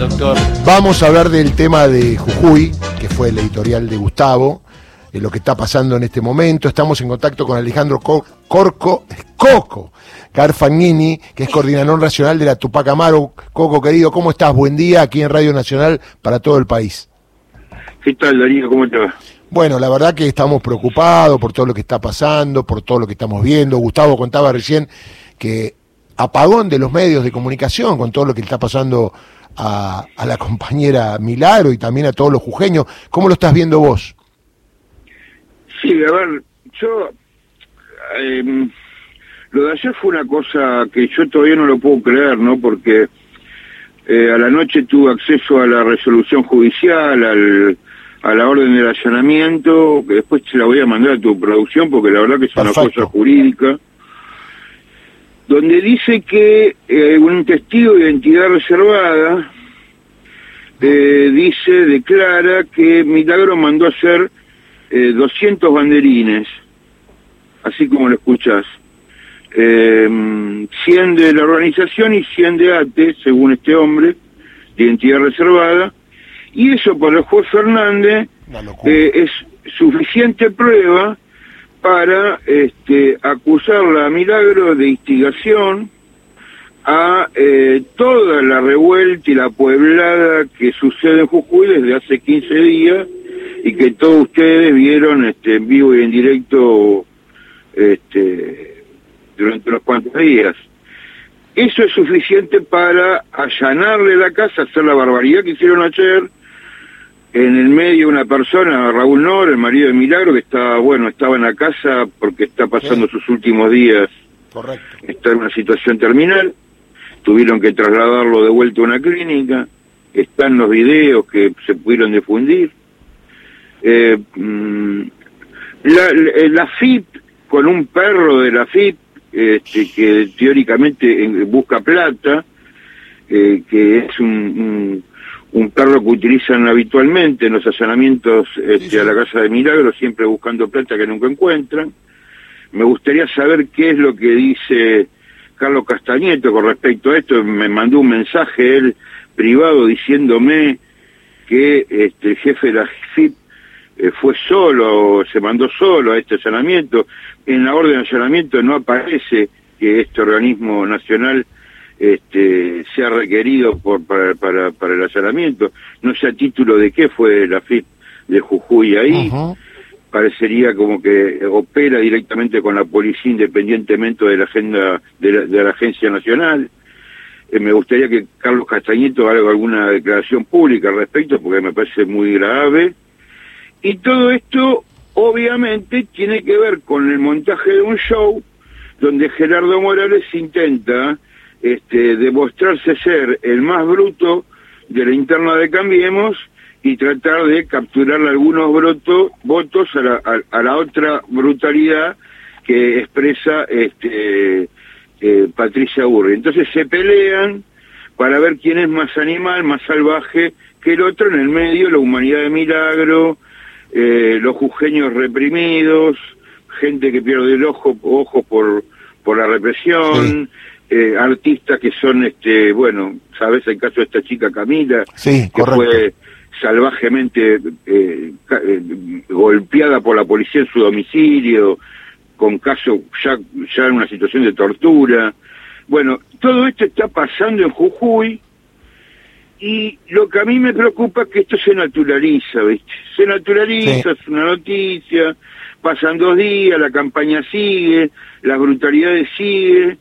doctor? Vamos a hablar del tema de Jujuy, que fue el editorial de Gustavo, lo que está pasando en este momento. Estamos en contacto con Alejandro Coco Garfagnini, que es coordinador nacional de la Tupac Amaru. Coco, querido, ¿cómo estás? Buen día aquí en Radio Nacional para todo el país. ¿Qué tal, Darío? ¿Cómo te va? Bueno, la verdad que estamos preocupados por todo lo que está pasando, por todo lo que estamos viendo. Gustavo contaba recién que apagón de los medios de comunicación con todo lo que está pasando a la compañera Milagro y también a todos los jujeños. ¿Cómo lo estás viendo vos? Sí, a ver, yo... lo de ayer fue una cosa que yo todavía no lo puedo creer, ¿no? Porque a la noche tuve acceso a la resolución judicial, a la orden del allanamiento, que después te la voy a mandar a tu producción porque la verdad que es una cosa jurídica, donde dice que un testigo de identidad reservada declara que Milagro mandó a hacer 200 banderines, así como lo escuchás, 100 de la organización y 100 de ATE, según este hombre, de identidad reservada, y eso para el juez Fernández es suficiente prueba para acusarla a Milagro de instigación a toda la revuelta y la pueblada que sucede en Jujuy desde hace 15 días y que todos ustedes vieron en vivo y en directo durante unos cuantos días. Eso es suficiente para allanarle la casa, hacer la barbaridad que hicieron ayer. En el medio una persona, Raúl Nor, el marido de Milagro, que estaba en la casa porque está pasando sus últimos días. Correcto. Está en una situación terminal. Tuvieron que trasladarlo de vuelta a una clínica. Están los videos que se pudieron difundir. La FIP, con un perro de la FIP, que teóricamente busca plata, que es un perro que utilizan habitualmente en los allanamientos a la casa de Milagro, siempre buscando plata que nunca encuentran. Me gustaría saber qué es lo que dice Carlos Castañeto con respecto a esto. Me mandó un mensaje él privado diciéndome que el jefe de la FIP se mandó solo a este allanamiento. En la orden de allanamiento no aparece que este organismo nacional sea requerido para el allanamiento. No sé a título de qué fue la FIP de Jujuy ahí. Uh-huh. Parecería como que opera directamente con la policía independientemente de la agenda de la Agencia Nacional. Me gustaría que Carlos Castañeto haga alguna declaración pública al respecto porque me parece muy grave. Y todo esto obviamente tiene que ver con el montaje de un show donde Gerardo Morales intenta demostrarse ser el más bruto de la interna de Cambiemos y tratar de capturarle algunos votos a la otra brutalidad que expresa Patricia Burri. Entonces se pelean para ver quién es más animal, más salvaje que el otro. En el medio la humanidad de Milagro, los jujeños reprimidos, gente que pierde el ojo por la represión, sí. Artistas que son, sabes el caso de esta chica Camila, sí, que correcto. Fue salvajemente golpeada por la policía en su domicilio, con caso ya en una situación de tortura. Bueno, todo esto está pasando en Jujuy. Y lo que a mí me preocupa es que esto se naturaliza, ¿viste? Se naturaliza, sí. Es una noticia, pasan 2 días, la campaña sigue, las brutalidades siguen,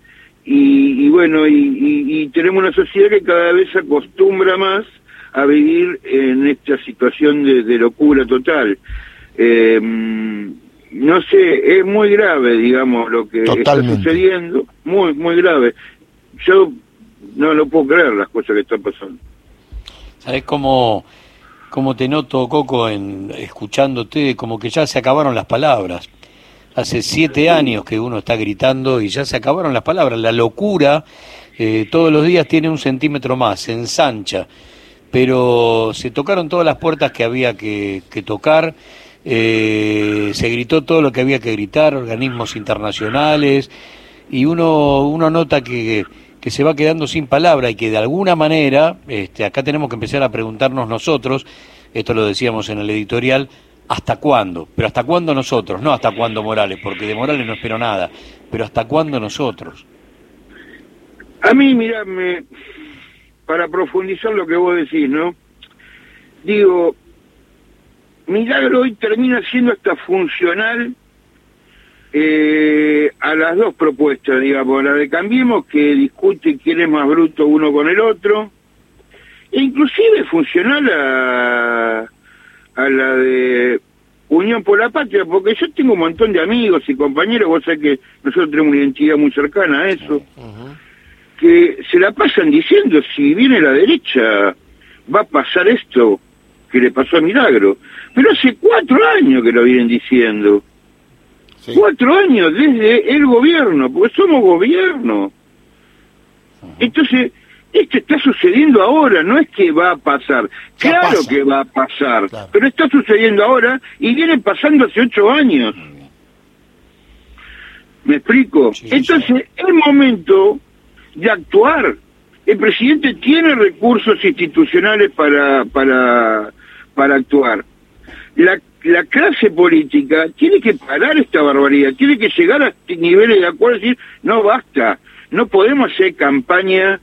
y tenemos una sociedad que cada vez se acostumbra más a vivir en esta situación de locura total. No sé, es muy grave, digamos, lo que Totalmente. Está sucediendo, muy, muy grave. Yo no lo puedo creer las cosas que están pasando. ¿Sabés cómo te noto, Coco, escuchándote? Como que ya se acabaron las palabras. Hace 7 años que uno está gritando y ya se acabaron las palabras. La locura todos los días tiene 1 centímetro más, se ensancha. Pero se tocaron todas las puertas que había que tocar. Se gritó todo lo que había que gritar, organismos internacionales. Y uno nota que que se va quedando sin palabra y que de alguna manera, acá tenemos que empezar a preguntarnos nosotros, esto lo decíamos en el editorial, ¿hasta cuándo? Pero ¿hasta cuándo nosotros? No hasta cuándo Morales, porque de Morales no espero nada, pero ¿hasta cuándo nosotros? A mí, mirá, para profundizar lo que vos decís, ¿no? Digo, Milagro hoy termina siendo hasta funcional a las dos propuestas, digamos, la de Cambiemos, que discute quién es más bruto uno con el otro, e inclusive funcional a la de Unión por la Patria, porque yo tengo un montón de amigos y compañeros, vos sabés que nosotros tenemos una identidad muy cercana a eso, que se la pasan diciendo, si viene la derecha, va a pasar esto que le pasó a Milagro. Pero hace 4 años que lo vienen diciendo. Sí. 4 años desde el gobierno, porque somos gobierno. Entonces, esto está sucediendo ahora, no es que va a pasar. Claro que va a pasar, claro, pero está sucediendo ahora y viene pasando hace 8 años. ¿Me explico? Sí, entonces, es el momento de actuar. El presidente tiene recursos institucionales para actuar. La clase política tiene que parar esta barbaridad, tiene que llegar a este niveles de acuerdo y decir, no basta, no podemos hacer campaña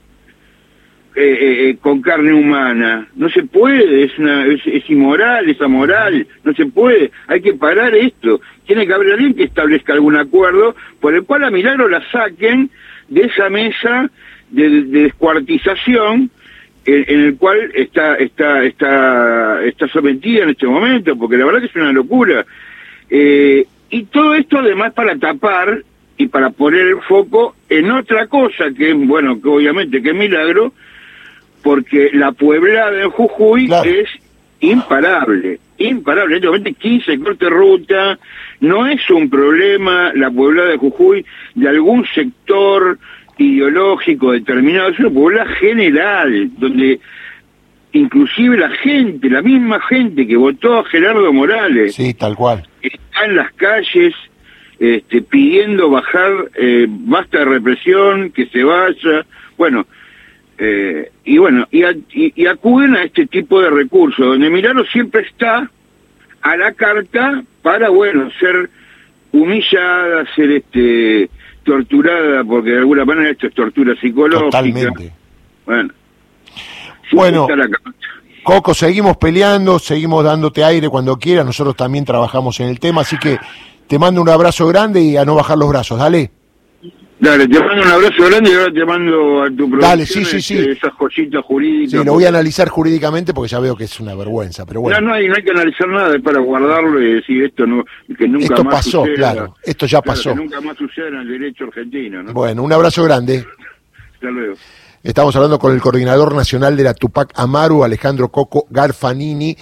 con carne humana, no se puede, es inmoral, es amoral, no se puede, hay que parar esto, tiene que haber alguien que establezca algún acuerdo por el cual a Milagro la saquen de esa mesa de descuartización en el cual está sometida en este momento, porque la verdad que es una locura. Y todo esto además para tapar y para poner el foco en otra cosa, que es, bueno, que obviamente que es Milagro, porque la pueblada en Jujuy, claro, es imparable, en este momento 15 cortes ruta, no es un problema la pueblada de Jujuy de algún sector ideológico determinado, es una puebla general, donde inclusive la misma gente que votó a Gerardo Morales, sí, tal cual, está en las calles pidiendo bajar, basta de represión, que se vaya, y acuden a este tipo de recursos, donde Milagro siempre está a la carta para, ser humillada, ser torturada, porque de alguna manera esto es tortura psicológica. Totalmente. Bueno, Coco, seguimos peleando, seguimos dándote aire cuando quieras, nosotros también trabajamos en el tema, así que te mando un abrazo grande y a no bajar los brazos, dale. Dale, te mando un abrazo grande y ahora te mando a tu producción. Dale, sí. Esas joyitas jurídicas. Sí, lo voy a analizar jurídicamente porque ya veo que es una vergüenza, pero bueno. No hay que analizar nada, es para guardarlo y decir esto que nunca esto más pasó, suceda. Claro, esto ya pasó. Que nunca más suceda en el derecho argentino, ¿no? Bueno, un abrazo grande. Hasta luego. Estamos hablando con el coordinador nacional de la Tupac Amaru, Alejandro Coco Garfanini.